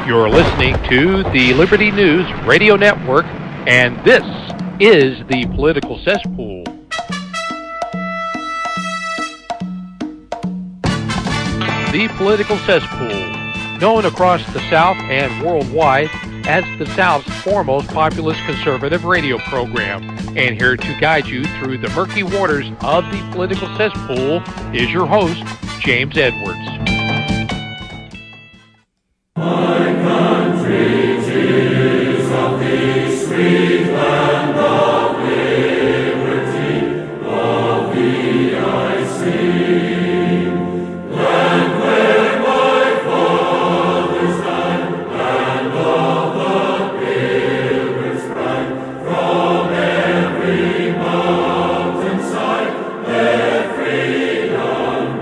You're listening to the Liberty News Radio Network, and this is the Political Cesspool. The Political Cesspool, known across the South and worldwide as the South's foremost populist conservative radio program. And here to guide you through the murky waters of the Political Cesspool is your host, James Edwards. My country, tis of thee, sweet land of liberty, of thee I sing. Land where my fathers died, land of the Pilgrims' pride, from every mountainside, let freedom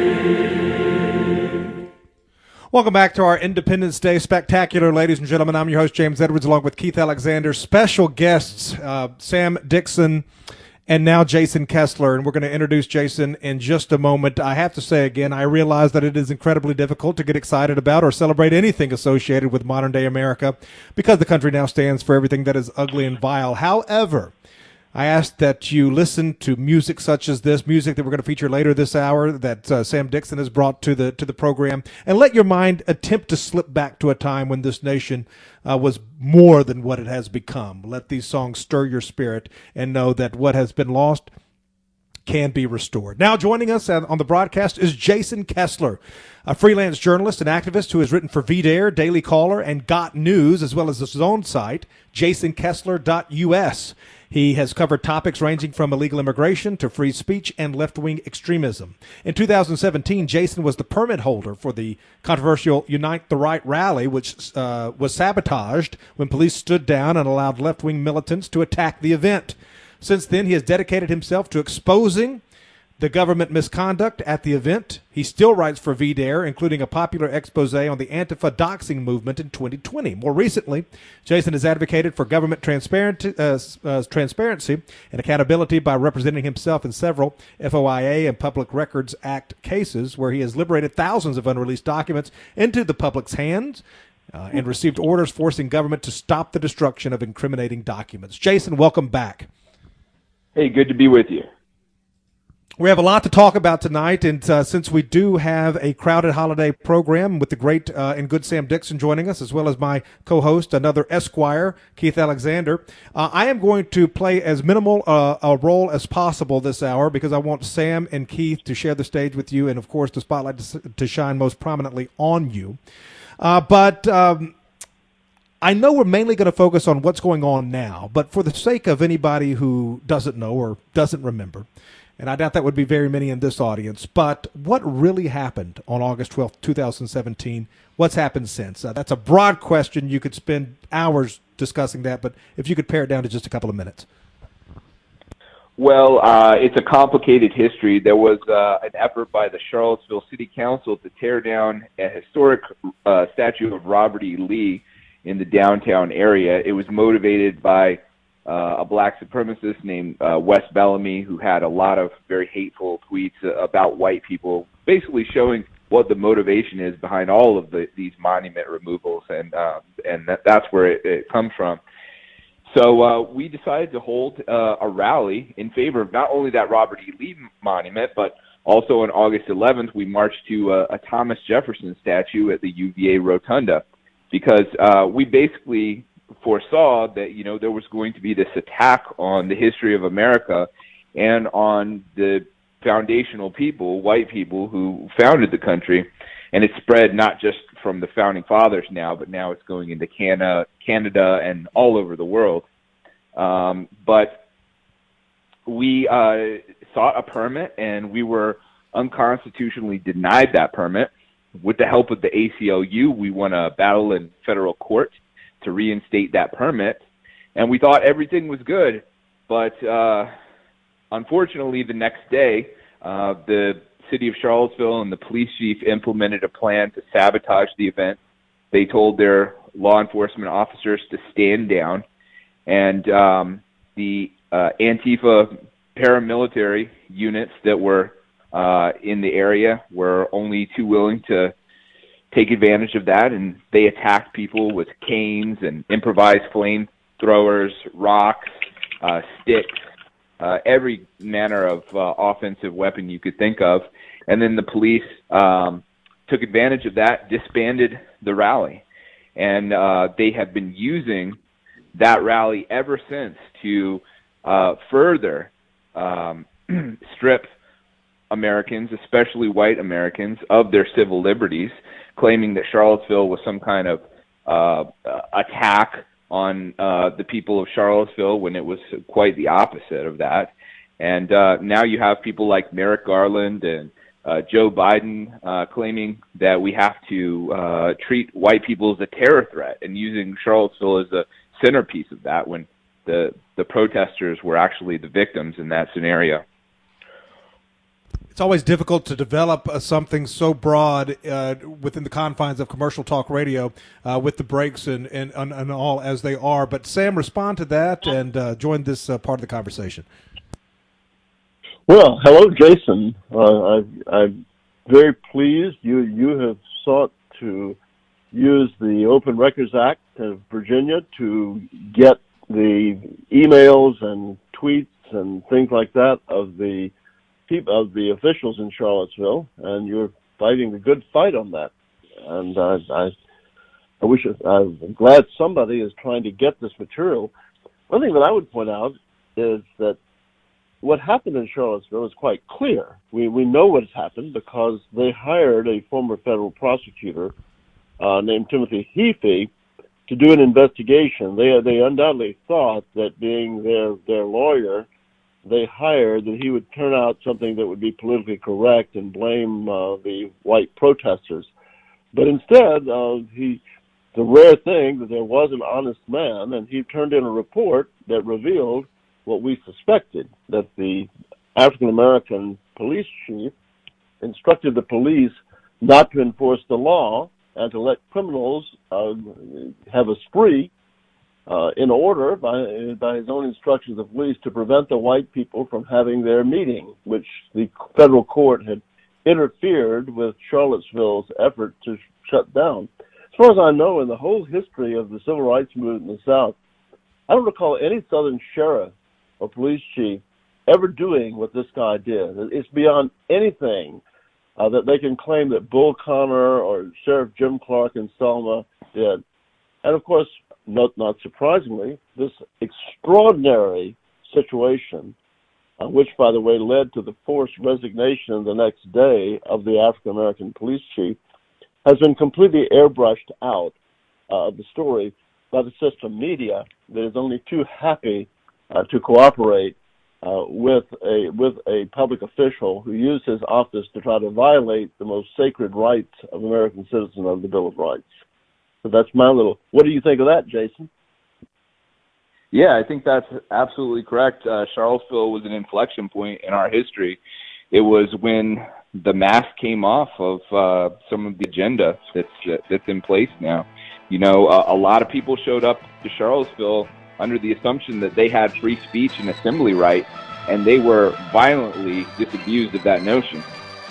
ring. Welcome back to our Independence Day Spectacular, ladies and gentlemen. I'm your host, James Edwards, along with Keith Alexander. Special guests, Sam Dixon and now Jason Kessler, and we're going to introduce Jason in just a moment. I have to say again, I realize that it is incredibly difficult to get excited about or celebrate anything associated with modern-day America because the country now stands for everything that is ugly and vile. However, I ask that you listen to music such as this, music that we're going to feature later this hour that Sam Dixon has brought to the program, and let your mind attempt to slip back to a time when this nation was more than what it has become. Let these songs stir your spirit and know that what has been lost can be restored. Now joining us on the broadcast is Jason Kessler, a freelance journalist and activist who has written for VDare, Daily Caller, and Got News, as well as his own site, jasonkessler.us. He has covered topics ranging from illegal immigration to free speech and left-wing extremism. In 2017, Jason was the permit holder for the controversial Unite the Right rally, which was sabotaged when police stood down and allowed left-wing militants to attack the event. Since then, he has dedicated himself to exposing the government misconduct at the event. He still writes for VDare, including a popular expose on the Antifa doxing movement in 2020. More recently, Jason has advocated for government transparency and accountability by representing himself in several FOIA and Public Records Act cases where he has liberated thousands of unreleased documents into the public's hands and received orders forcing government to stop the destruction of incriminating documents. Jason, welcome back. Hey, good to be with you. We have a lot to talk about tonight, and since we do have a crowded holiday program with the great and good Sam Dixon joining us, as well as my co-host, another Esquire, Keith Alexander, I am going to play as minimal a role as possible this hour because I want Sam and Keith to share the stage with you and, of course, the spotlight to shine most prominently on you. But I know we're mainly going to focus on what's going on now, but for the sake of anybody who doesn't know or doesn't remember, and I doubt that would be very many in this audience, but what really happened on August 12th, 2017? What's happened since? That's a broad question. You could spend hours discussing that, but if you could pare it down to just a couple of minutes. Well, it's a complicated history. There was an effort by the Charlottesville City Council to tear down a historic statue of Robert E. Lee in the downtown area. It was motivated by a black supremacist named Wes Bellamy, who had a lot of very hateful tweets about white people, basically showing what the motivation is behind all of these monument removals, and that's where it comes from. So we decided to hold a rally in favor of not only that Robert E. Lee monument, but also on August 11th, we marched to a Thomas Jefferson statue at the UVA Rotunda, because we basically foresaw that, you know, there was going to be this attack on the history of America and on the foundational people, white people who founded the country, and it spread not just from the founding fathers now, but now it's going into Canada and all over the world. But we sought a permit, and we were unconstitutionally denied that permit. With the help of the ACLU, we won a battle in federal court to reinstate that permit, and we thought everything was good. But unfortunately, the next day, the city of Charlottesville and the police chief implemented a plan to sabotage the event. They told their law enforcement officers to stand down, and the Antifa paramilitary units that were in the area were only too willing to take advantage of that, and they attacked people with canes and improvised flamethrowers, rocks, sticks, every manner of offensive weapon you could think of. And then the police took advantage of that, disbanded the rally. And they have been using that rally ever since to further strip Americans, especially white Americans, of their civil liberties, claiming that Charlottesville was some kind of attack on the people of Charlottesville, when it was quite the opposite of that. And now you have people like Merrick Garland and Joe Biden claiming that we have to treat white people as a terror threat, and using Charlottesville as a centerpiece of that, when the protesters were actually the victims in that scenario. It's always difficult to develop something so broad within the confines of commercial talk radio with the breaks and all as they are. But Sam, respond to that and join this part of the conversation. Well, hello, Jason. I'm very pleased you have sought to use the Open Records Act of Virginia to get the emails and tweets and things like that of the officials in Charlottesville, and you're fighting a good fight on that. And I'm glad somebody is trying to get this material. One thing that I would point out is that what happened in Charlottesville is quite clear. We know what has happened because they hired a former federal prosecutor named Timothy Heaphy to do an investigation. They undoubtedly thought that, being their lawyer, they hired, that he would turn out something that would be politically correct and blame the white protesters. But instead, the rare thing that there was an honest man, and he turned in a report that revealed what we suspected, that the African-American police chief instructed the police not to enforce the law and to let criminals have a spree in order, by his own instructions of police, to prevent the white people from having their meeting, which the federal court had interfered with Charlottesville's effort to shut down. As far as I know, in the whole history of the civil rights movement in the South, I don't recall any Southern sheriff or police chief ever doing what this guy did. It's beyond anything that they can claim that Bull Connor or Sheriff Jim Clark in Selma did. And of course, not surprisingly, this extraordinary situation, which, by the way, led to the forced resignation the next day of the African-American police chief, has been completely airbrushed out of the story by the system media that is only too happy to cooperate with a public official who used his office to try to violate the most sacred rights of American citizens of the Bill of Rights. So that's my little. What do you think of that, Jason? Yeah, I think that's absolutely correct. Charlottesville was an inflection point in our history. It was when the mask came off of some of the agenda that's in place now. You know, a lot of people showed up to Charlottesville under the assumption that they had free speech and assembly rights, and they were violently disabused of that notion.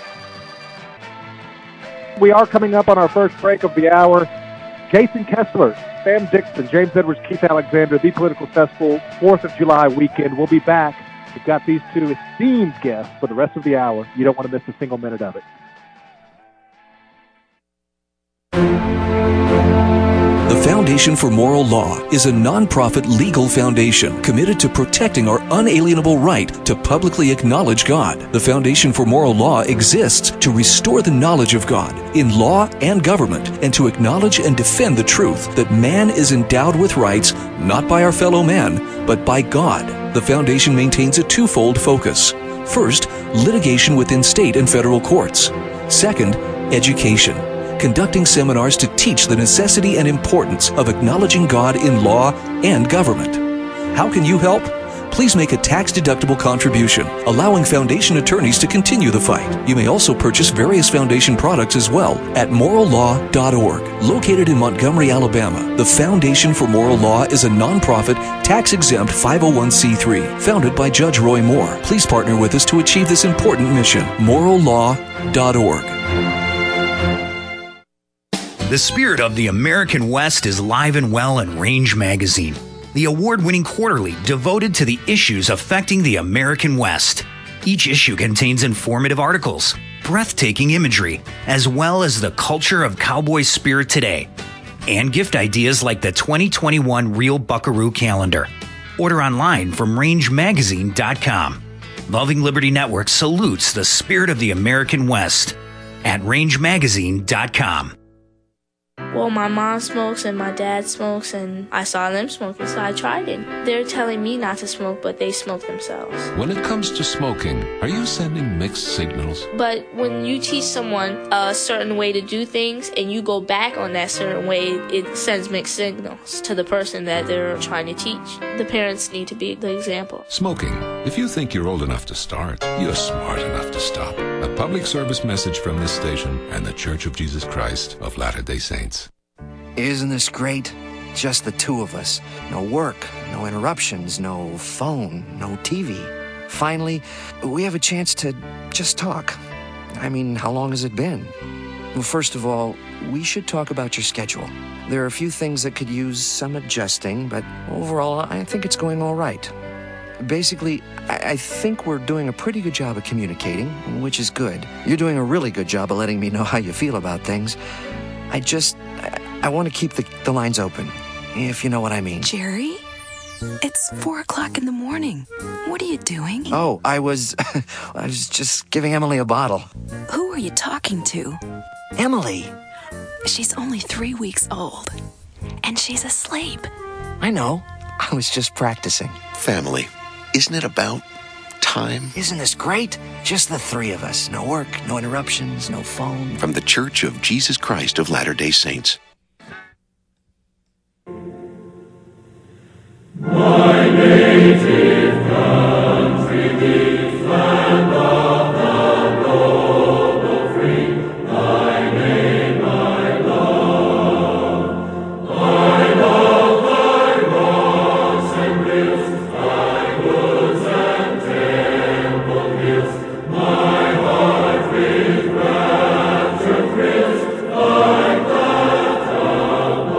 We are coming up on our first break of the hour. Jason Kessler, Sam Dixon, James Edwards, Keith Alexander, The Political Cesspool, 4th of July weekend. We'll be back. We've got these two esteemed guests for the rest of the hour. You don't want to miss a single minute of it. The Foundation for Moral Law is a nonprofit legal foundation committed to protecting our unalienable right to publicly acknowledge God. The Foundation for Moral Law exists to restore the knowledge of God in law and government, and to acknowledge and defend the truth that man is endowed with rights not by our fellow man, but by God. The Foundation maintains a twofold focus. First, litigation within state and federal courts. Second, education, conducting seminars to teach the necessity and importance of acknowledging God in law and government. How can you help? Please make a tax-deductible contribution, allowing Foundation attorneys to continue the fight. You may also purchase various Foundation products as well at morallaw.org. Located in Montgomery, Alabama, the Foundation for Moral Law is a nonprofit, tax-exempt 501c3 founded by Judge Roy Moore. Please partner with us to achieve this important mission. morallaw.org. The spirit of the American West is live and well in Range Magazine, the award-winning quarterly devoted to the issues affecting the American West. Each issue contains informative articles, breathtaking imagery, as well as the culture of cowboy spirit today, and gift ideas like the 2021 Real Buckaroo calendar. Order online from rangemagazine.com. Loving Liberty Network salutes the spirit of the American West at rangemagazine.com. Well, my mom smokes and my dad smokes, and I saw them smoking, so I tried it. They're telling me not to smoke, but they smoke themselves. When it comes to smoking, are you sending mixed signals? But when you teach someone a certain way to do things and you go back on that certain way, it sends mixed signals to the person that they're trying to teach. The parents need to be the example. Smoking. If you think you're old enough to start, you're smart enough to stop. A public service message from this station and the Church of Jesus Christ of Latter-day Saints. Isn't this great? Just the two of us. No work, no interruptions, no phone, no TV. Finally, we have a chance to just talk. I mean, how long has it been? Well, first of all, we should talk about your schedule. There are a few things that could use some adjusting, but overall, I think it's going all right. Basically, I think we're doing a pretty good job of communicating, which is good. You're doing a really good job of letting me know how you feel about things. I want to keep the lines open, if you know what I mean. Jerry? It's 4 o'clock in the morning. What are you doing? Oh, I was just giving Emily a bottle. Who are you talking to? Emily. She's only 3 weeks old, and she's asleep. I know. I was just practicing. Family. Isn't it about time? Isn't this great? Just the three of us. No work, no interruptions, no phone. From the Church of Jesus Christ of Latter-day Saints. My native country, deep land of the noble free, thy name I love. I love thy rocks and rills, thy woods and temple hills. My heart with rapture thrills, like that of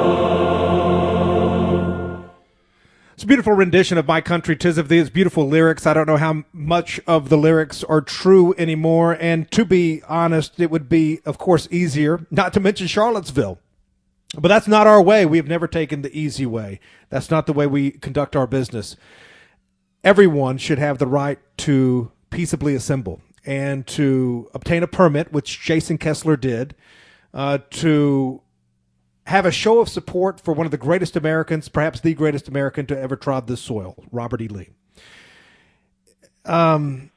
love. It's a beautiful rendition of My Country 'Tis of Thee. It's beautiful lyrics. I don't know how much of the lyrics are true anymore. And to be honest, it would be, of course, easier not to mention Charlottesville. But that's not our way. We have never taken the easy way. That's not the way we conduct our business. Everyone should have the right to peaceably assemble and to obtain a permit, which Jason Kessler did, to have a show of support for one of the greatest Americans, perhaps the greatest American to ever trod this soil, Robert E. Lee. And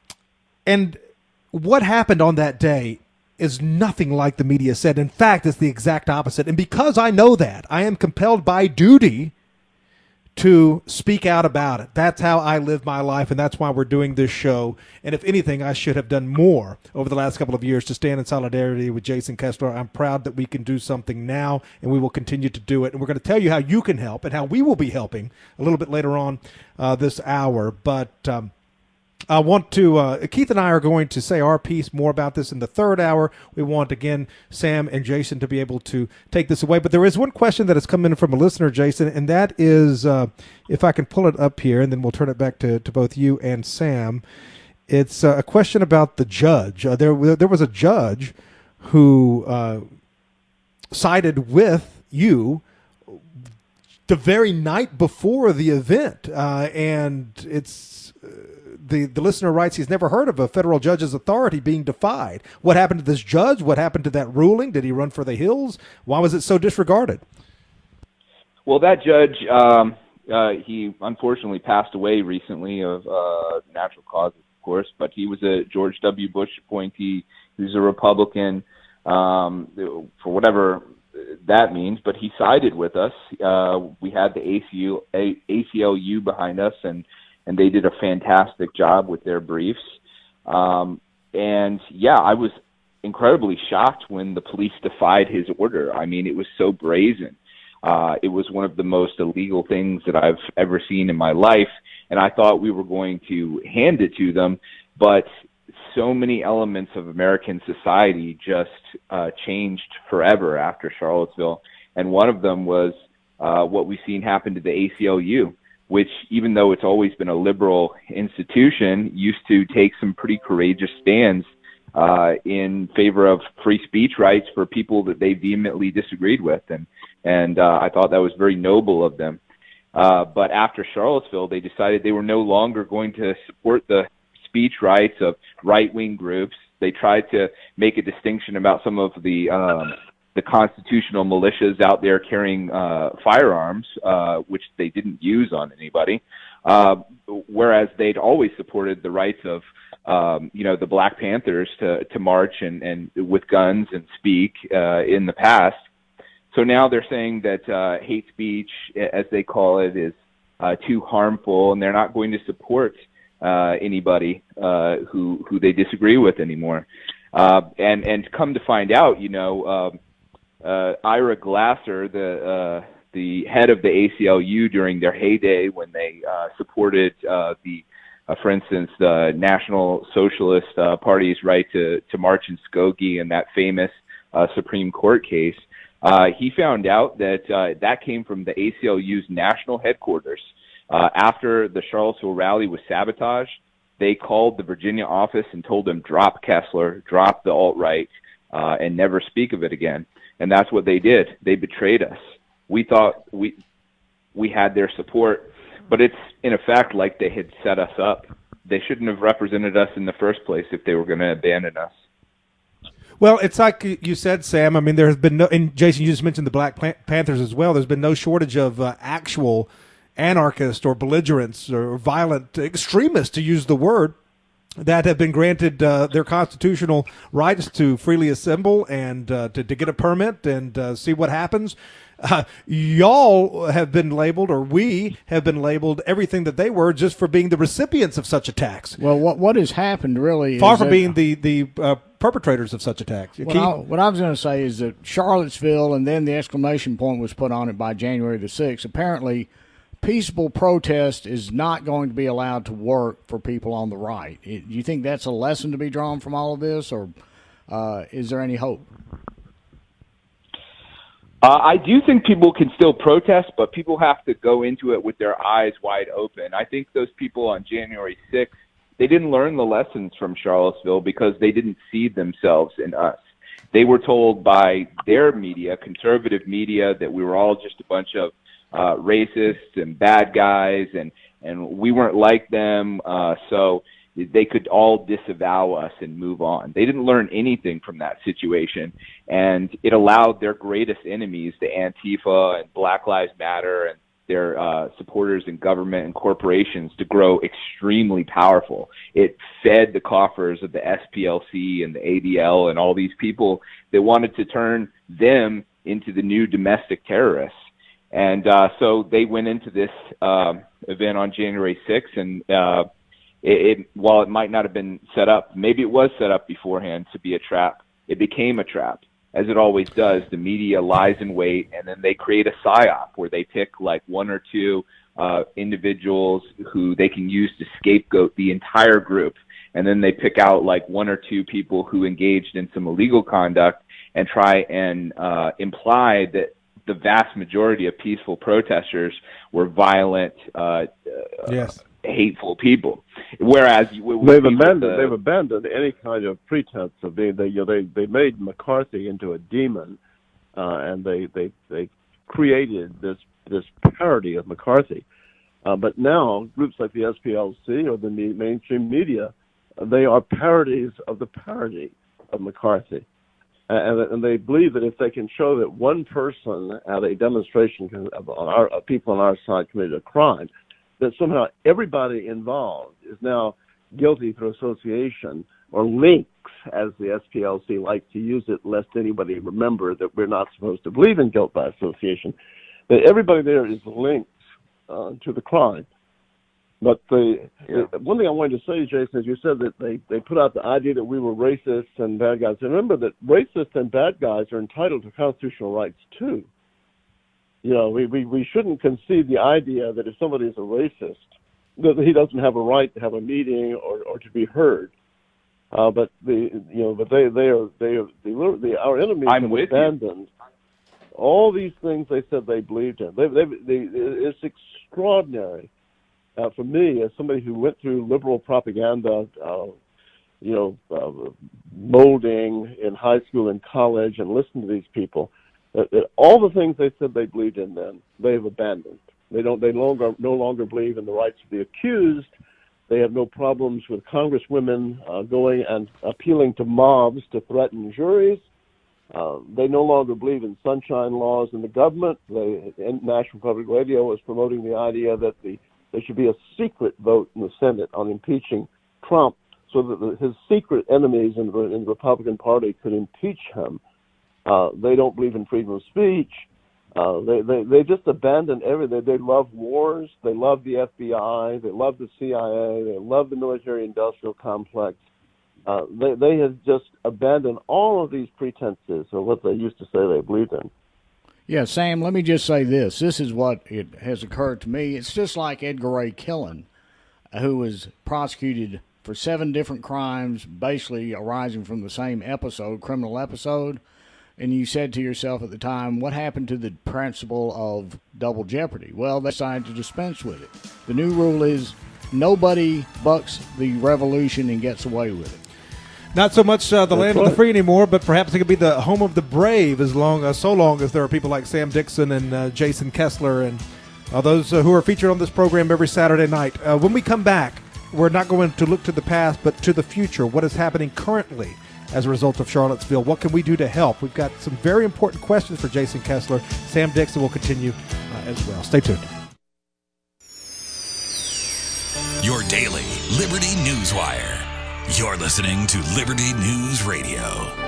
what happened on that day is nothing like the media said. In fact, it's the exact opposite. And because I know that, I am compelled by duty to speak out about it. That's how I live my life, and that's why we're doing this show. And if anything, I should have done more over the last couple of years to stand in solidarity with Jason Kessler. I'm proud that we can do something now, and we will continue to do it. And we're going to tell you how you can help and how we will be helping a little bit later on this hour. But I want to, Keith and I are going to say our piece more about this in the third hour. We want, again, Sam and Jason to be able to take this away. But there is one question that has come in from a listener, Jason, and that is, if I can pull it up here, and then we'll turn it back to both you and Sam. It's a question about the judge. There was a judge who sided with you the very night before the event, and it's... The listener writes he's never heard of a federal judge's authority being defied. What happened to this judge? What happened to that ruling? Did he run for the hills? Why was it so disregarded? Well, that judge, he unfortunately passed away recently of natural causes, of course, but he was a George W. Bush appointee. He was a Republican, for whatever that means, but he sided with us. We had the ACLU behind us, and they did a fantastic job with their briefs. And yeah, I was incredibly shocked when the police defied his order. I mean, it was so brazen. It was one of the most illegal things that I've ever seen in my life, and I thought we were going to hand it to them, but so many elements of American society just changed forever after Charlottesville. And one of them was what we've seen happen to the ACLU, which, even though it's always been a liberal institution, used to take some pretty courageous stands in favor of free speech rights for people that they vehemently disagreed with. And I thought that was very noble of them. But after Charlottesville, they decided they were no longer going to support the speech rights of right-wing groups. They tried to make a distinction about some of the constitutional militias out there carrying firearms, which they didn't use on anybody, whereas they'd always supported the rights of the Black Panthers to march and with guns and speak in the past. So now they're saying that hate speech, as they call it, is too harmful, and they're not going to support anybody who they disagree with anymore. And come to find out, Ira Glasser, the head of the ACLU during their heyday when they supported for instance, the National Socialist Party's right to march in Skokie in that famous Supreme Court case. He found out that that came from the ACLU's national headquarters. After the Charlottesville rally was sabotaged, they called the Virginia office and told them, drop Kessler, drop the alt-right, and never speak of it again. And that's what they did. They betrayed us. We thought we had their support, but it's in effect like they had set us up. They shouldn't have represented us in the first place if they were going to abandon us. Well, it's like you said, Sam. I mean, there has been no, and Jason, you just mentioned the Black Panthers as well. There's been no shortage of actual anarchists or belligerents or violent extremists, to use the word, that have been granted their constitutional rights to freely assemble and to get a permit and see what happens. Y'all have been labeled, or we have been labeled, everything that they were, just for being the recipients of such attacks. Well, what has happened really far is from being the perpetrators of such attacks. What I was going to say is that Charlottesville, and then the exclamation point was put on it by January the 6th. Apparently, peaceable protest is not going to be allowed to work for people on the right. Do you think that's a lesson to be drawn from all of this, or is there any hope? I do think people can still protest, but people have to go into it with their eyes wide open. I think those people on January 6th, they didn't learn the lessons from Charlottesville because they didn't see themselves in us. They were told by their media, conservative media, that we were all just a bunch of racists and bad guys, and we weren't like them, so they could all disavow us and move on. They didn't learn anything from that situation, and it allowed their greatest enemies, the Antifa and Black Lives Matter and their supporters in government and corporations, to grow extremely powerful. It fed the coffers of the SPLC and the ADL and all these people that wanted to turn them into the new domestic terrorists. And so they went into this event on January 6th, and while it might not have been set up, maybe it was set up beforehand to be a trap, it became a trap. As it always does, the media lies in wait, and then they create a psyop where they pick like one or two individuals who they can use to scapegoat the entire group. And then they pick out like one or two people who engaged in some illegal conduct and try and imply that the vast majority of peaceful protesters were violent, hateful people. Whereas they've abandoned any kind of pretense of being. They made McCarthy into a demon, and they created this parody of McCarthy. But now groups like the SPLC or the mainstream media, they are parodies of the parody of McCarthy. And they believe that if they can show that one person at a demonstration of people on our side committed a crime, that somehow everybody involved is now guilty through association, or links, as the SPLC likes to use it, lest anybody remember that we're not supposed to believe in guilt by association, that everybody there is linked to the crime. But one thing I wanted to say, Jason, is you said that they put out the idea that we were racists and bad guys. And remember that racists and bad guys are entitled to constitutional rights, too. You know, we shouldn't concede the idea that if somebody is a racist, that he doesn't have a right to have a meeting or to be heard. But our enemies have abandoned all these things they said they believed in. It's extraordinary for me, as somebody who went through liberal propaganda, molding in high school and college, and listened to these people. That all the things they said they believed in then, they've abandoned. They no longer believe in the rights of the accused. They have no problems with congresswomen going and appealing to mobs to threaten juries. They no longer believe in sunshine laws in the government. National Public Radio is promoting the idea that there should be a secret vote in the Senate on impeaching Trump, so that his secret enemies in the Republican Party could impeach him. They don't believe in freedom of speech. They just abandon everything. They love wars. They love the FBI. They love the CIA. They love the military-industrial complex. They have just abandoned all of these pretenses of what they used to say they believed in. Yeah, Sam, let me just say this. This is what it has occurred to me. It's just like Edgar Ray Killen, who was prosecuted for 7 different crimes, basically arising from the same criminal episode. And you said to yourself at the time, what happened to the principle of double jeopardy? Well, they decided to dispense with it. The new rule is nobody bucks the revolution and gets away with it. Not so much the land of the free anymore, but perhaps it could be the home of the brave, so long as there are people like Sam Dixon and Jason Kessler and those who are featured on this program every Saturday night. When we come back, we're not going to look to the past, but to the future. What is happening currently as a result of Charlottesville? What can we do to help? We've got some very important questions for Jason Kessler. Sam Dixon will continue as well. Stay tuned. Your daily Liberty News Wire. You're listening to Liberty News Radio.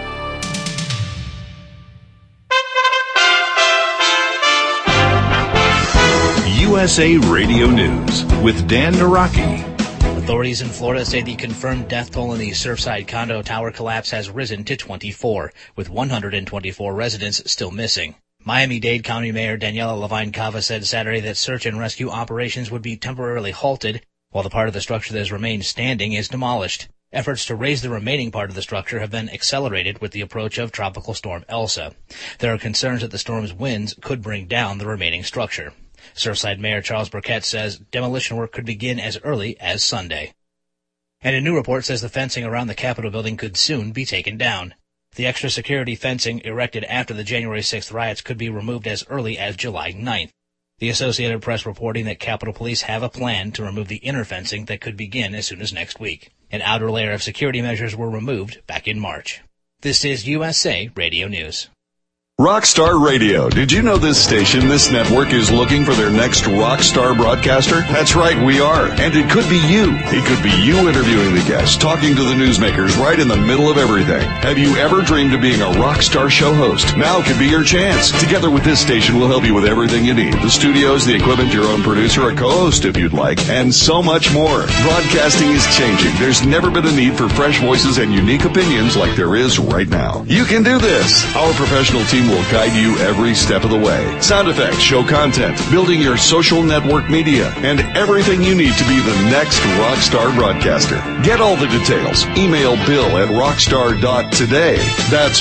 USA Radio News with Dan Naraki. Authorities in Florida say the confirmed death toll in the Surfside condo tower collapse has risen to 24, with 124 residents still missing. Miami-Dade County Mayor Daniela Levine Cava said Saturday that search and rescue operations would be temporarily halted while the part of the structure that has remained standing is demolished. Efforts to raise the remaining part of the structure have been accelerated with the approach of Tropical Storm Elsa. There are concerns that the storm's winds could bring down the remaining structure. Surfside Mayor Charles Burkett says demolition work could begin as early as Sunday. And a new report says the fencing around the Capitol building could soon be taken down. The extra security fencing erected after the January 6th riots could be removed as early as July 9th. The Associated Press reporting that Capitol Police have a plan to remove the inner fencing that could begin as soon as next week. An outer layer of security measures were removed back in March. This is USA Radio News. Rockstar Radio. Did you know this station, this network, is looking for their next rock star broadcaster? That's right, we are. And it could be you. It could be you interviewing the guests, talking to the newsmakers right in the middle of everything. Have you ever dreamed of being a rock star show host? Now could be your chance. Together with this station, we'll help you with everything you need. The studios, the equipment, your own producer, a co-host if you'd like, and so much more. Broadcasting is changing. There's never been a need for fresh voices and unique opinions like there is right now. You can do this. Our professional team will guide you every step of the way. Sound effects, show content, building your social network media, and everything you need to be the next rockstar broadcaster. Get all the details. Email bill@rockstar.today. That's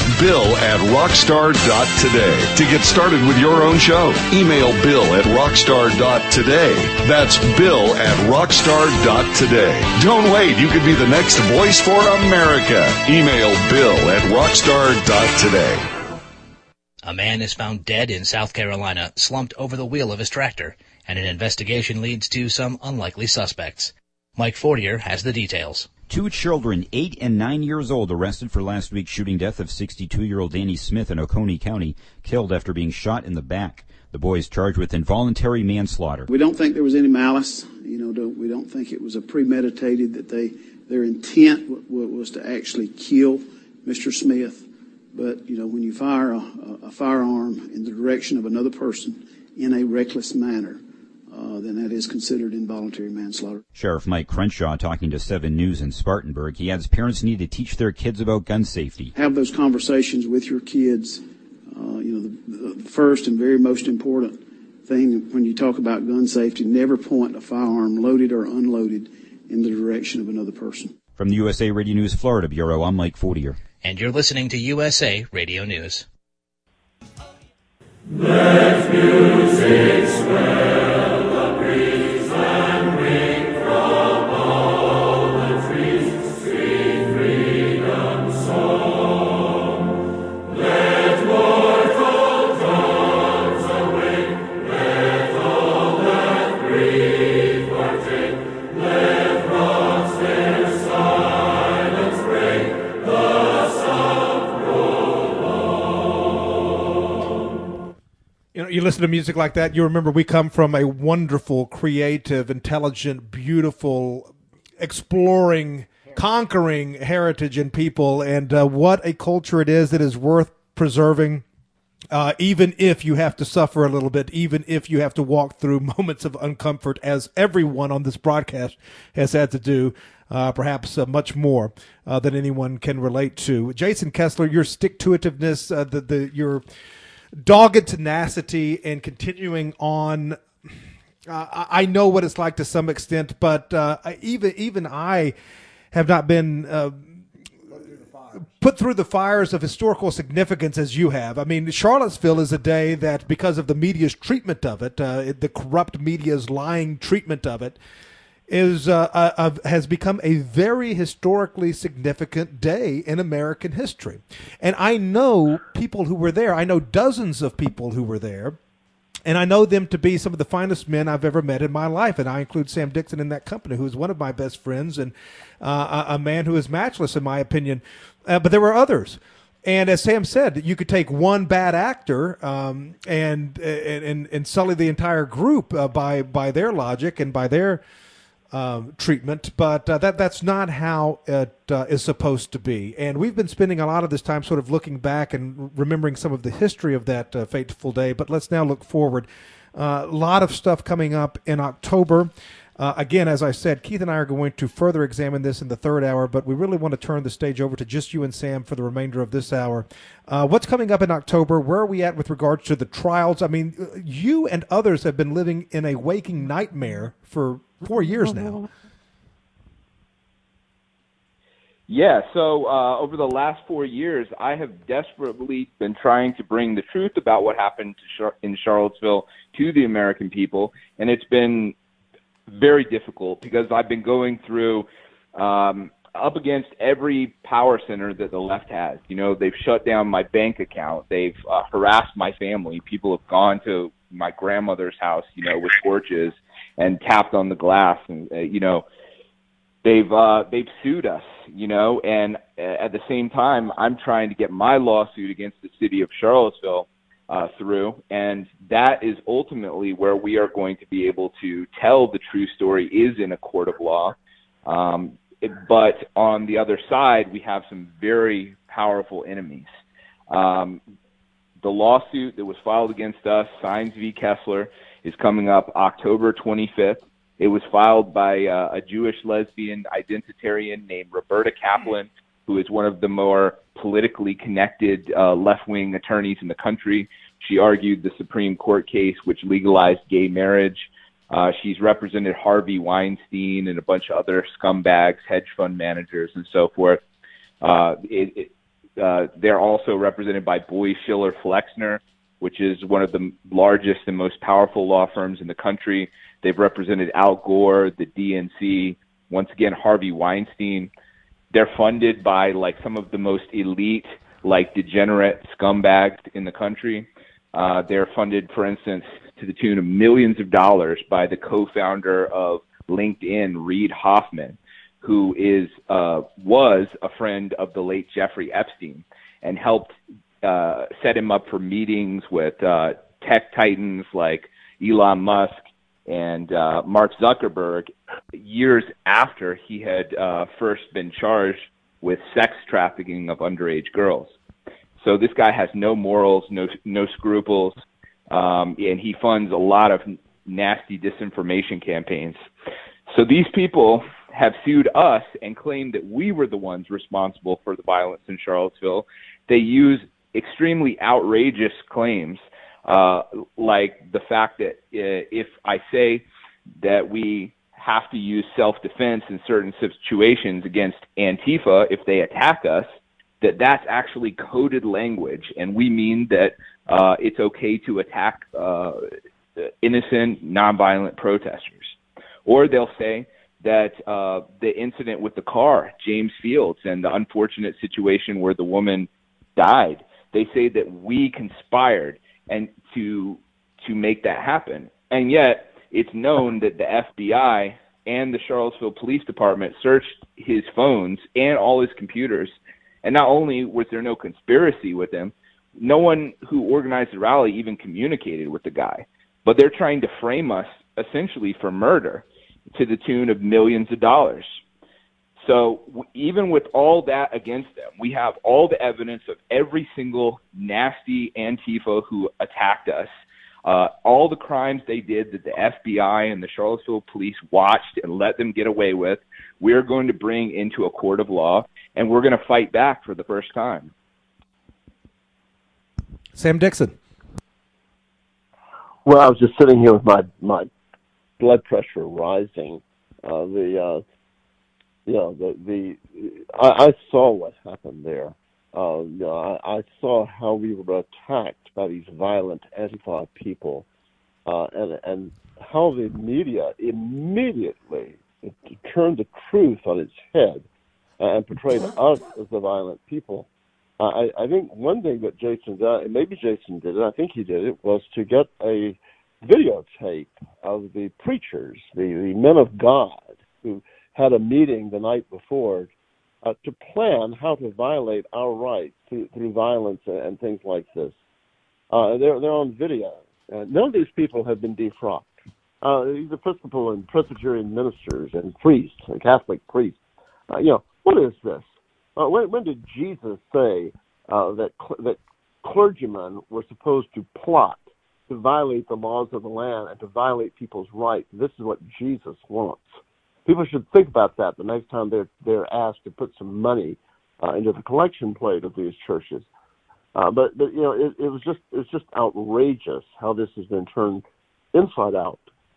bill@rockstar.today. To get started with your own show, email bill@rockstar.today. That's bill@rockstar.today. Don't wait. You could be the next voice for America. Email bill@rockstar.today. A man is found dead in South Carolina, slumped over the wheel of his tractor, and an investigation leads to some unlikely suspects. Mike Fortier has the details. 2 children, 8 and 9 years old, arrested for last week's shooting death of 62-year-old Danny Smith in Oconee County, killed after being shot in the back. The boy is charged with involuntary manslaughter. We don't think there was any malice. We don't think it was a premeditated, that their intent was to actually kill Mr. Smith. But, when you fire a firearm in the direction of another person in a reckless manner, then that is considered involuntary manslaughter. Sheriff Mike Crenshaw talking to 7 News in Spartanburg. He adds parents need to teach their kids about gun safety. Have those conversations with your kids. The first and very most important thing when you talk about gun safety, never point a firearm, loaded or unloaded, in the direction of another person. From the USA Radio News Florida Bureau, I'm Mike Fortier. And you're listening to USA Radio News. Let music swell the breeze and ring from all the trees, sweet freedom song. Let mortal dawns awake, let all that breathe partake, let rocks their silence break, the sound roll on. You know, you listen to music like that, you remember we come from a wonderful, creative, intelligent, beautiful, exploring, conquering heritage and people, and what a culture it is that is worth preserving, even if you have to suffer a little bit, even if you have to walk through moments of uncomfort, as everyone on this broadcast has had to do, perhaps much more than anyone can relate to. Jason Kessler, your stick-to-itiveness, your dogged tenacity and continuing on. I know what it's like to some extent, but even I have not been put through the fires of historical significance as you have. I mean, Charlottesville is a day that, because of the media's treatment of it, the corrupt media's lying treatment of it, has become a very historically significant day in American history. And I know people who were there. I know dozens of people who were there, and I know them to be some of the finest men I've ever met in my life. And I include Sam Dixon in that company, who is one of my best friends and a man who is matchless in my opinion. But there were others. And as Sam said, you could take one bad actor and sully the entire group by their logic and by their treatment, but that's not how it is supposed to be. And we've been spending a lot of this time sort of looking back and remembering some of the history of that fateful day, but let's now look forward. A lot of stuff coming up in October. Again, as I said, Keith and I are going to further examine this in the third hour, but we really want to turn the stage over to just you and Sam for the remainder of this hour. What's coming up in October? Where are we at with regards to the trials? I mean, you and others have been living in a waking nightmare for 4 years now. Yeah, so over the last 4 years, I have desperately been trying to bring the truth about what happened in Charlottesville to the American people, and it's been very difficult because I've been going through up against every power center that the left has. You know, they've shut down my bank account. They've harassed my family. People have gone to my grandmother's house, you know, with torches and tapped on the glass, and you know, they've sued us, you know, and at the same time, I'm trying to get my lawsuit against the city of Charlottesville through, and that is ultimately where we are going to be able to tell the true story, is in a court of law. But on the other side, we have some very powerful enemies. The lawsuit that was filed against us, Sines v. Kessler, is coming up October 25th. It was filed by a Jewish lesbian identitarian named Roberta Kaplan, who is one of the more politically connected left-wing attorneys in the country. She argued the Supreme Court case which legalized gay marriage. She's represented Harvey Weinstein and a bunch of other scumbags, hedge fund managers, and so forth. They're also represented by Boies Schiller Flexner, which is one of the largest and most powerful law firms in the country. They've represented Al Gore, the DNC, once again, Harvey Weinstein. They're funded by like some of the most elite, like degenerate scumbags in the country. They're funded, for instance, to the tune of millions of dollars by the co-founder of LinkedIn, Reid Hoffman, who was a friend of the late Jeffrey Epstein and helped set him up for meetings with tech titans like Elon Musk and Mark Zuckerberg years after he had first been charged with sex trafficking of underage girls. So this guy has no morals, no scruples, and he funds a lot of nasty disinformation campaigns. So these people have sued us and claimed that we were the ones responsible for the violence in Charlottesville. They use extremely outrageous claims, like the fact that if I say that we have to use self-defense in certain situations against Antifa if they attack us, that's actually coded language, and we mean that it's okay to attack innocent, nonviolent protesters. Or they'll say that the incident with the car, James Fields, and the unfortunate situation where the woman died, they say that we conspired and to make that happen. And yet it's known that the FBI and the Charlottesville Police Department searched his phones and all his computers. And not only was there no conspiracy with him, no one who organized the rally even communicated with the guy. But they're trying to frame us essentially for murder to the tune of millions of dollars. So even with all that against them, we have all the evidence of every single nasty Antifa who attacked us, all the crimes they did that the FBI and the Charlottesville police watched and let them get away with. We're going to bring into a court of law, and we're going to fight back for the first time. Sam Dixon. Well, I was just sitting here with my blood pressure rising. I saw what happened there. I saw how we were attacked by these violent Antifa people, and how the media immediately turned the truth on its head and portrayed us as the violent people. I think one thing that Jason did, and maybe Jason did it, I think he did it, was to get a videotape of the preachers, the men of God, who had a meeting the night before to plan how to violate our rights through violence and things like this. They're on video. None of these people have been defrocked. These Episcopal and Presbyterian ministers and priests and Catholic priests. What is this? When did Jesus say that clergymen were supposed to plot to violate the laws of the land and to violate people's rights? This is what Jesus wants. People should think about that the next time they're asked to put some money into the collection plate of these churches. But it's just outrageous how this has been turned inside out.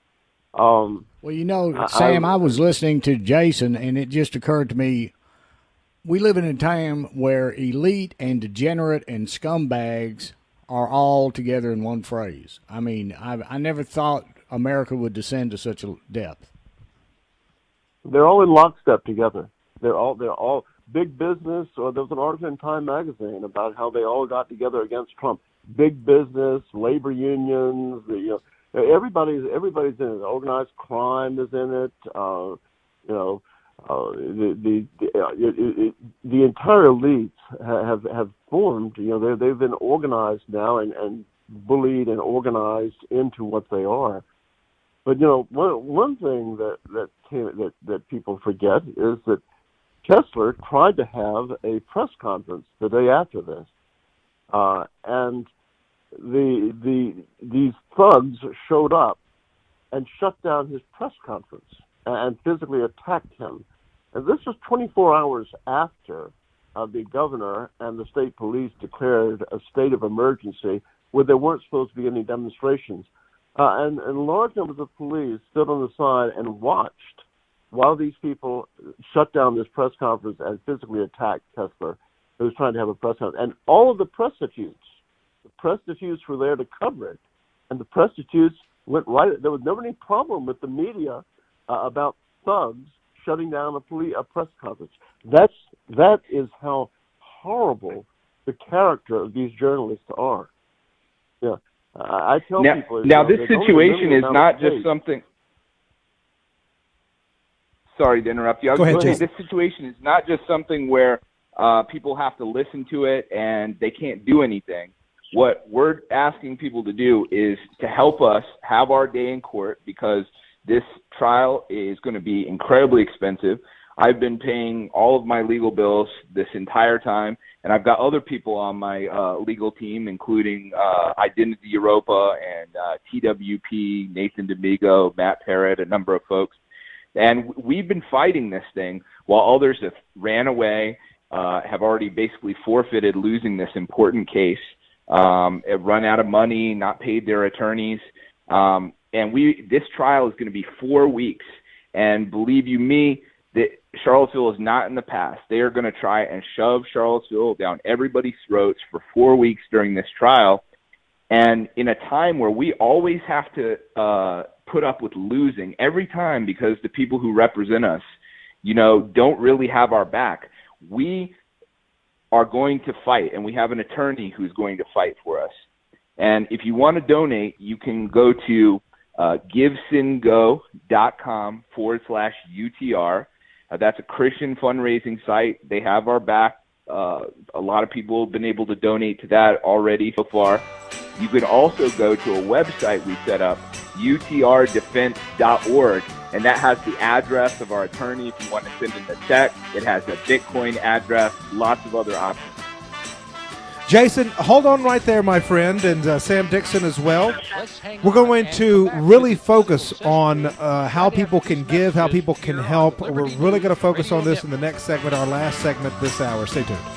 Sam, I was listening to Jason, and it just occurred to me, we live in a time where elite and degenerate and scumbags are all together in one phrase. I mean, I never thought America would descend to such a depth. They're all in lockstep together. They're all big business. Or there was an article in Time magazine about how they all got together against Trump. Big business, labor unions. Everybody's in it. Organized crime is in it. The entire elites have formed. They've been organized now and bullied and organized into what they are. But one thing that people forget is that Kessler tried to have a press conference the day after this, and these thugs showed up and shut down his press conference and physically attacked him. And this was 24 hours after the governor and the state police declared a state of emergency where there weren't supposed to be any demonstrations. And large numbers of police stood on the side and watched while these people shut down this press conference and physically attacked Kessler, who was trying to have a press conference. And all of the prostitutes were there to cover it. And the prostitutes went right. There was never any problem with the media about thugs shutting down a press conference. That is how horrible the character of these journalists are. Yeah. I tell people this situation is not just something. Sorry to interrupt you. I was going to say this situation is not just something where people have to listen to it and they can't do anything. What we're asking people to do is to help us have our day in court, because this trial is going to be incredibly expensive. I've been paying all of my legal bills this entire time, and I've got other people on my legal team, including Identity Europa and TWP, Nathan Domingo, Matt Parrott, a number of folks. And we've been fighting this thing while others have ran away, have already basically forfeited losing this important case, have run out of money, not paid their attorneys. And this trial is going to be 4 weeks. And believe you me, that Charlottesville is not in the past. They are going to try and shove Charlottesville down everybody's throats for 4 weeks during this trial. And in a time where we always have to put up with losing every time because the people who represent us, don't really have our back, we are going to fight, and we have an attorney who's going to fight for us. And if you want to donate, you can go to givesingo.com/UTR. That's a Christian fundraising site. They have our back. A lot of people have been able to donate to that already so far. You can also go to a website we set up, utrdefense.org, and that has the address of our attorney if you want to send in a check. It has a Bitcoin address, lots of other options. Jason, hold on right there, my friend, and Sam Dixon as well. We're going to really focus on how people can give, how people can help. We're really going to focus on this in the next segment, our last segment this hour. Stay tuned.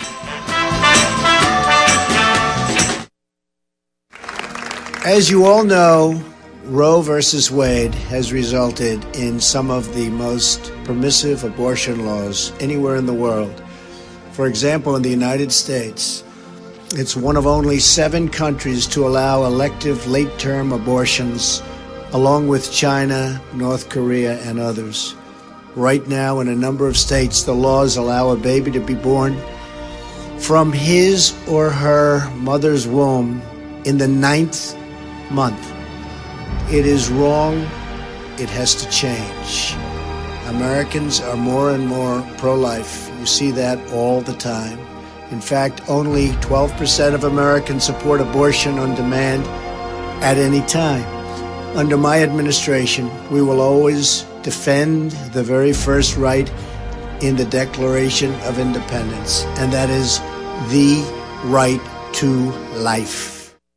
As you all know, Roe versus Wade has resulted in some of the most permissive abortion laws anywhere in the world. For example, in the United States, it's one of only 7 countries to allow elective late-term abortions, along with China, North Korea, and others. Right now, in a number of states, the laws allow a baby to be born from his or her mother's womb in the 9th month. It is wrong. It has to change. Americans are more and more pro-life. You see that all the time. In fact, only 12% of Americans support abortion on demand at any time. Under my administration, we will always defend the very first right in the Declaration of Independence, and that is the right to life.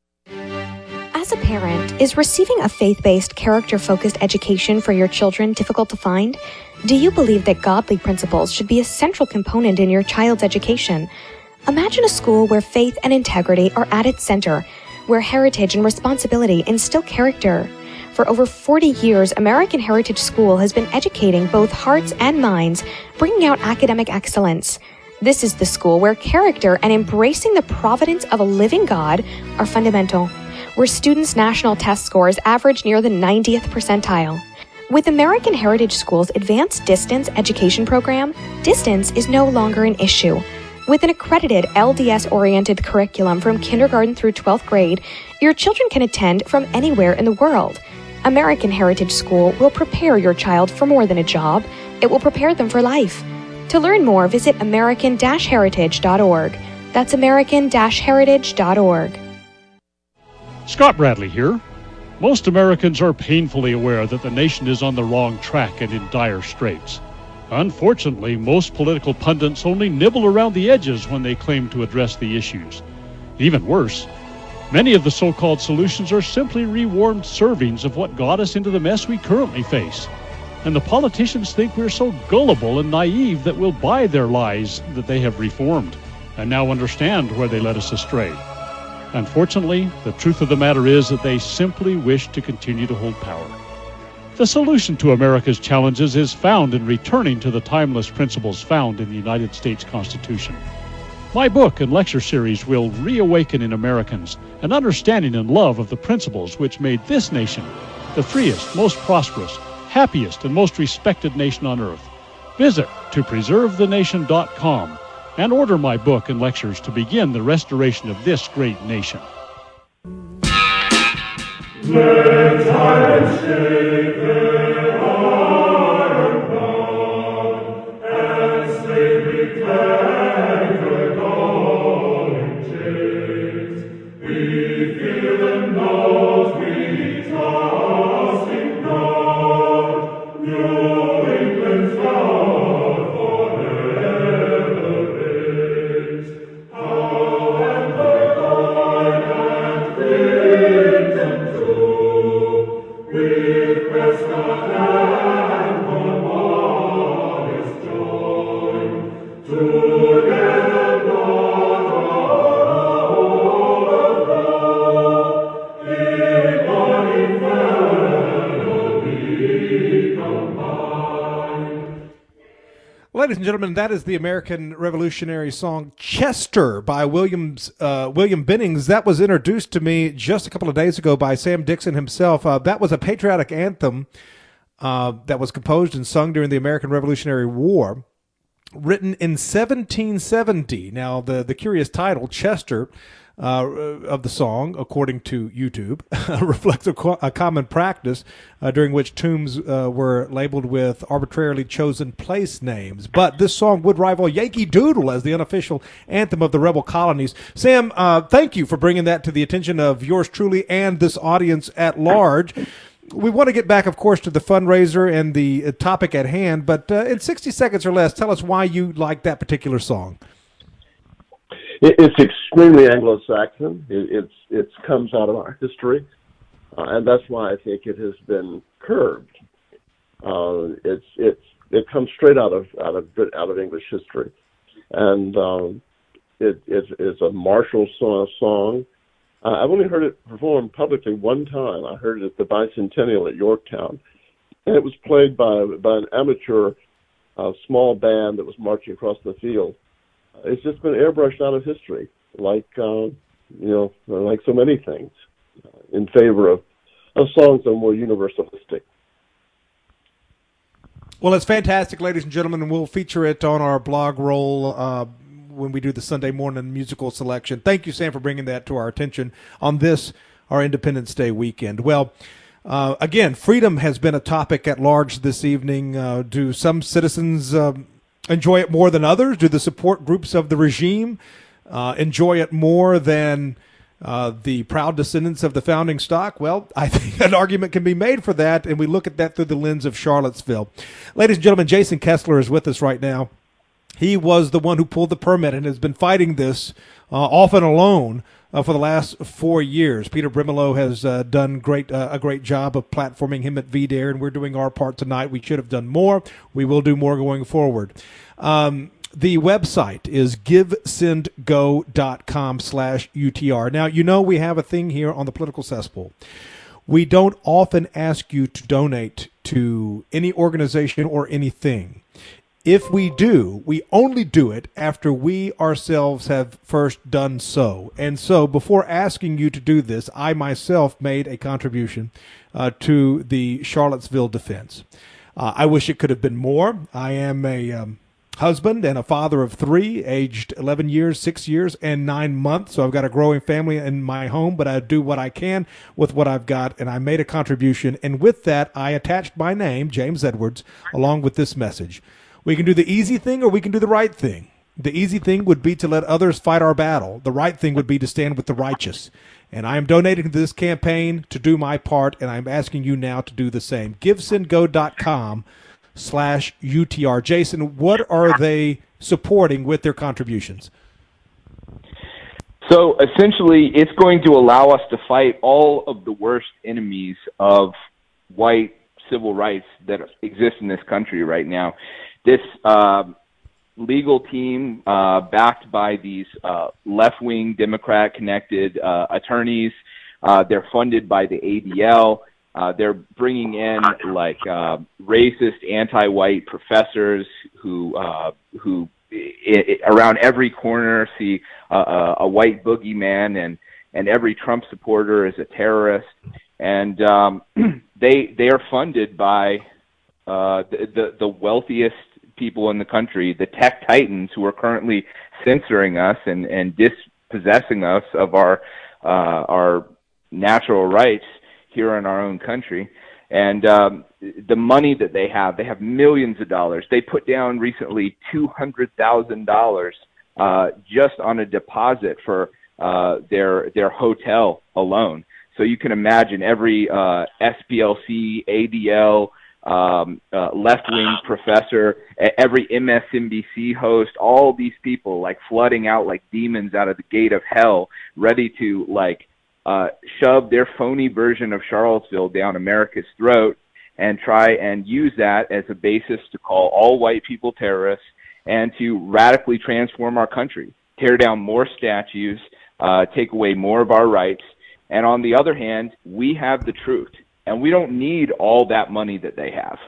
As a parent, is receiving a faith-based, character-focused education for your children difficult to find? Do you believe that godly principles should be a central component in your child's education? Imagine a school where faith and integrity are at its center, where heritage and responsibility instill character. For over 40 years, American Heritage School has been educating both hearts and minds, bringing out academic excellence. This is the school where character and embracing the providence of a living God are fundamental, where students' national test scores average near the 90th percentile. With American Heritage School's advanced distance education program, distance is no longer an issue. With an accredited LDS-oriented curriculum from kindergarten through 12th grade, your children can attend from anywhere in the world. American Heritage School will prepare your child for more than a job. It will prepare them for life. To learn more, visit american-heritage.org. That's american-heritage.org. Scott Bradley here. Most Americans are painfully aware that the nation is on the wrong track and in dire straits. Unfortunately, most political pundits only nibble around the edges when they claim to address the issues. Even worse, many of the so-called solutions are simply rewarmed servings of what got us into the mess we currently face. And the politicians think we're so gullible and naive that we'll buy their lies that they have reformed and now understand where they led us astray. Unfortunately, the truth of the matter is that they simply wish to continue to hold power. The solution to America's challenges is found in returning to the timeless principles found in the United States Constitution. My book and lecture series will reawaken in Americans an understanding and love of the principles which made this nation the freest, most prosperous, happiest, and most respected nation on earth. Visit topreservethenation.com and order my book and lectures to begin the restoration of this great nation. Let giants shake their iron bound, and slavery clang her galling chains. We feel them not, we trust in God, New England's God forever reigns. How and her thine and crimson with Prescott and Ladies and gentlemen, that is the American Revolutionary song Chester by William Bennings. That was introduced to me just a couple of days ago by Sam Dixon himself. That was a patriotic anthem that was composed and sung during the American Revolutionary War, written in 1770. Now, the curious title, Chester, of the song, according to YouTube, reflects a common practice during which tombs were labeled with arbitrarily chosen place names. But this song would rival Yankee Doodle as the unofficial anthem of the rebel colonies. Sam, thank you for bringing that to the attention of yours truly and this audience at large. We want to get back, of course, to the fundraiser and the topic at hand, but in 60 seconds or less, tell us why you like that particular song. It's extremely Anglo-Saxon. It comes out of our history, and that's why I think it has been curbed. It comes straight out of English history, and it's a martial song. I've only heard it performed publicly one time. I heard it at the Bicentennial at Yorktown, and it was played by an amateur small band that was marching across the field. It's just been airbrushed out of history, like so many things, in favor of songs that are more universalistic. Well, it's fantastic, ladies and gentlemen, and we'll feature it on our blog roll when we do the Sunday morning musical selection. Thank you, Sam, for bringing that to our attention on this, our Independence Day weekend. Well, again, freedom has been a topic at large this evening. Do some citizens enjoy it more than others? Do the support groups of the regime enjoy it more than the proud descendants of the founding stock? Well, I think an argument can be made for that, and we look at that through the lens of Charlottesville. Ladies and gentlemen, Jason Kessler is with us right now. He was the one who pulled the permit and has been fighting this often alone for the last 4 years. Peter Brimelow has done a great job of platforming him at VDARE, and we're doing our part tonight. We should have done more. We will do more going forward. The website is givesendgo.com/UTR. Now, you know we have a thing here on the Political Cesspool. We don't often ask you to donate to any organization or anything. If we do, we only do it after we ourselves have first done so. And so before asking you to do this, I myself made a contribution to the Charlottesville defense. I wish it could have been more. I am a husband and a father of 3, aged 11 years, 6 years, and 9 months. So I've got a growing family in my home, but I do what I can with what I've got, and I made a contribution. And with that, I attached my name, James Edwards, along with this message. We can do the easy thing or we can do the right thing. The easy thing would be to let others fight our battle. The right thing would be to stand with the righteous. And I am donating to this campaign to do my part, and I'm asking you now to do the same. GiveSendGo.com/UTR. Jason, what are they supporting with their contributions? So essentially, it's going to allow us to fight all of the worst enemies of white civil rights that exist in this country right now. This legal team, backed by these left-wing Democrat-connected attorneys, they're funded by the ADL. They're bringing in racist, anti-white professors who around every corner see a white boogeyman, and every Trump supporter is a terrorist. And they are funded by the wealthiest people in the country, the tech titans who are currently censoring us and dispossessing us of our natural rights here in our own country. And the money that they have millions of dollars. They put down recently $200,000 just on a deposit for their hotel alone. So you can imagine every SPLC, ADL, left-wing professor, every MSNBC host, all these people flooding out like demons out of the gate of hell, ready to shove their phony version of Charlottesville down America's throat and try and use that as a basis to call all white people terrorists and to radically transform our country, tear down more statues, take away more of our rights. And on the other hand, we have the truth. And we don't need all that money that they have.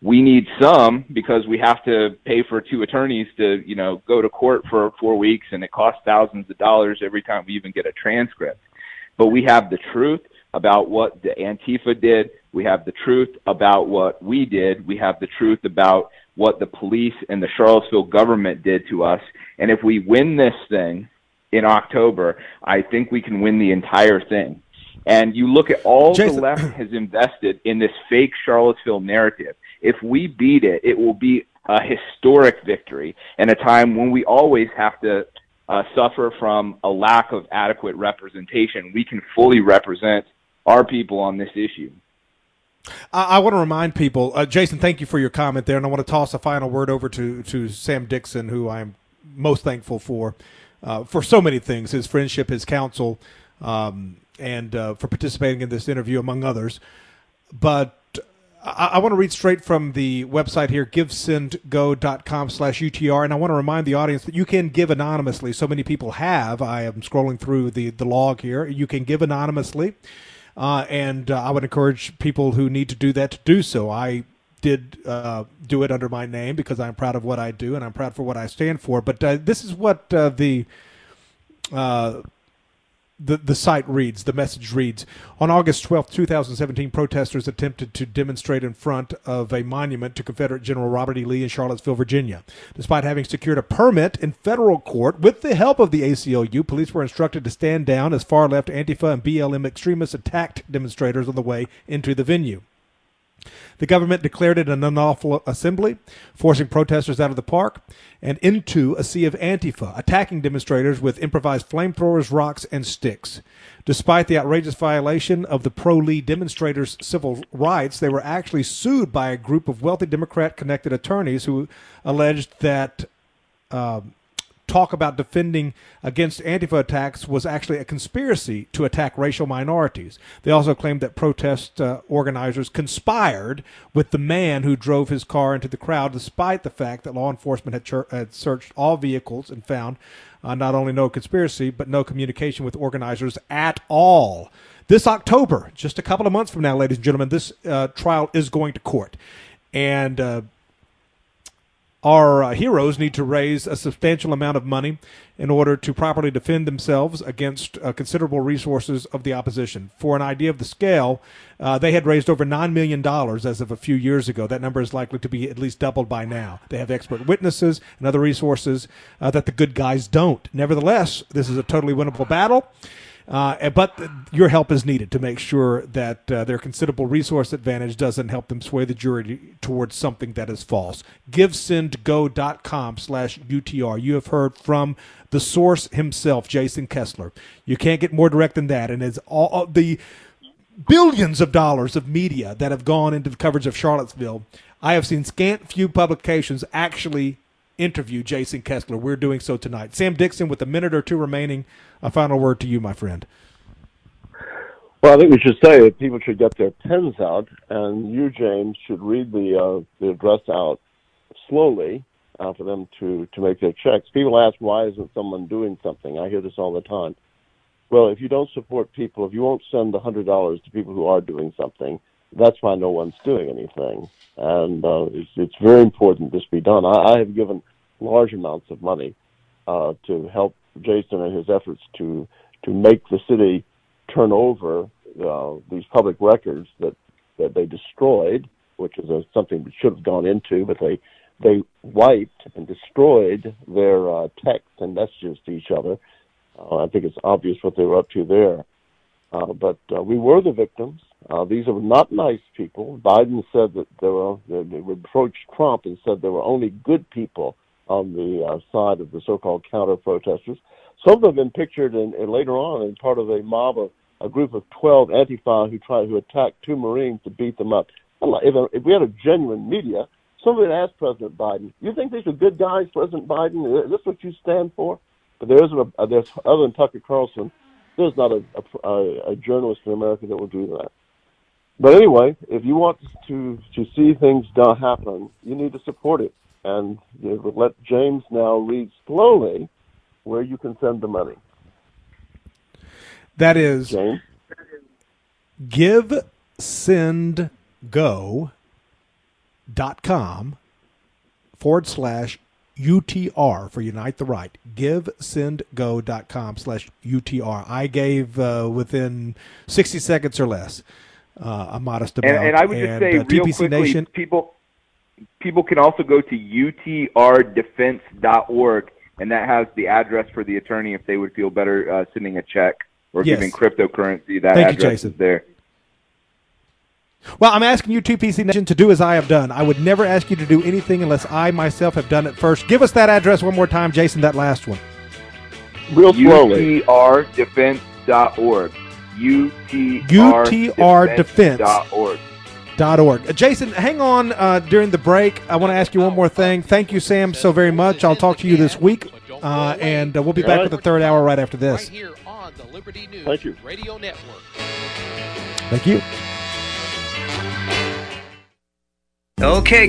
we need some because we have to pay for 2 attorneys to, go to court for 4 weeks, and it costs thousands of dollars every time we even get a transcript. But we have the truth about what the Antifa did. We have the truth about what we did. We have the truth about what the police and the Charlottesville government did to us. And if we win this thing in October, I think we can win the entire thing. And you look at all the left has invested in this fake Charlottesville narrative. If we beat it, it will be a historic victory and a time when we always have to suffer from a lack of adequate representation. We can fully represent our people on this issue. I want to remind people, Jason, thank you for your comment there, and I want to toss a final word over to Sam Dixon, who I'm most thankful for so many things, his friendship, his counsel, and for participating in this interview, among others. But I want to read straight from the website here, givesendgo.com/UTR, and I want to remind the audience that you can give anonymously. So many people have. I am scrolling through the log here. You can give anonymously, and I would encourage people who need to do that to do so. I did do it under my name because I'm proud of what I do, and I'm proud for what I stand for. But this is what the site reads, the message reads. On August 12, 2017, protesters attempted to demonstrate in front of a monument to Confederate General Robert E. Lee in Charlottesville, Virginia. Despite having secured a permit in federal court with the help of the ACLU, police were instructed to stand down as far-left Antifa and BLM extremists attacked demonstrators on the way into the venue. The government declared it an unlawful assembly, forcing protesters out of the park and into a sea of Antifa, attacking demonstrators with improvised flamethrowers, rocks, and sticks. Despite the outrageous violation of the pro-Lee demonstrators' civil rights, they were actually sued by a group of wealthy Democrat-connected attorneys who alleged that talk about defending against Antifa attacks was actually a conspiracy to attack racial minorities. They also claimed that protest organizers conspired with the man who drove his car into the crowd, despite the fact that law enforcement had searched all vehicles and found not only no conspiracy, but no communication with organizers at all. This October, just a couple of months from now, ladies and gentlemen, this trial is going to court. And our heroes need to raise a substantial amount of money in order to properly defend themselves against considerable resources of the opposition. For an idea of the scale, they had raised over $9 million as of a few years ago. That number is likely to be at least doubled by now. They have expert witnesses and other resources that the good guys don't. Nevertheless, this is a totally winnable battle. But your help is needed to make sure that their considerable resource advantage doesn't help them sway the jury towards something that is false. GiveSendGo.com/UTR. You have heard from the source himself, Jason Kessler. You can't get more direct than that. And it's all the billions of dollars of media that have gone into the coverage of Charlottesville. I have seen scant few publications actually interview Jason Kessler. We're doing so tonight. Sam Dixon, with a minute or two remaining, a final word to you, my friend. Well, I think we should say that people should get their pens out, and you, James, should read the address out slowly for them to make their checks. People ask, why isn't someone doing something? I hear this all the time. Well, if you don't support people, if you won't send $100 to people who are doing something, that's why no one's doing anything. And it's very important this be done. I have given large amounts of money to help Jason in his efforts to make the city turn over these public records that they destroyed, which is something we should have gone into, but they wiped and destroyed their texts and messages to each other. I think it's obvious what they were up to there. But we were the victims. These are not nice people. Biden said that they reproached Trump and said there were only good people on the side of the so-called counter-protesters. Some of them have been pictured later on in part of a mob of a group of 12 Antifa who attacked 2 Marines to beat them up. If we had a genuine media, somebody would ask President Biden, you think these are good guys, President Biden? Is this what you stand for? But there's other than Tucker Carlson, there's not a journalist in America that will do that. But anyway, if you want to see things happen, you need to support it. And let James now read slowly where you can send the money. That is James? GiveSendGo, GiveSendGo.com/UTR for Unite the Right. GiveSendGo.com/UTR. I gave within 60 seconds or less, a modest amount. And I would just say real TPC quickly, Nation, people can also go to utrdefense.org, and that has the address for the attorney if they would feel better sending a check or Yes. giving cryptocurrency. That Thank you, address Jason. is there. well, I'm asking you, TPC Nation, to do as I have done. I would never ask you to do anything unless I myself have done it first. Give us that address one more time, Jason, that last one. Real slowly. utrdefense.org. utrdefense.org. Jason, hang on during the break. I want to ask you one more thing. Thank you, Sam, so very much. I'll talk to you this week, and we'll be back with the third hour right after this. Right here on the Liberty News Thank you. Radio Network. Thank you. Okay,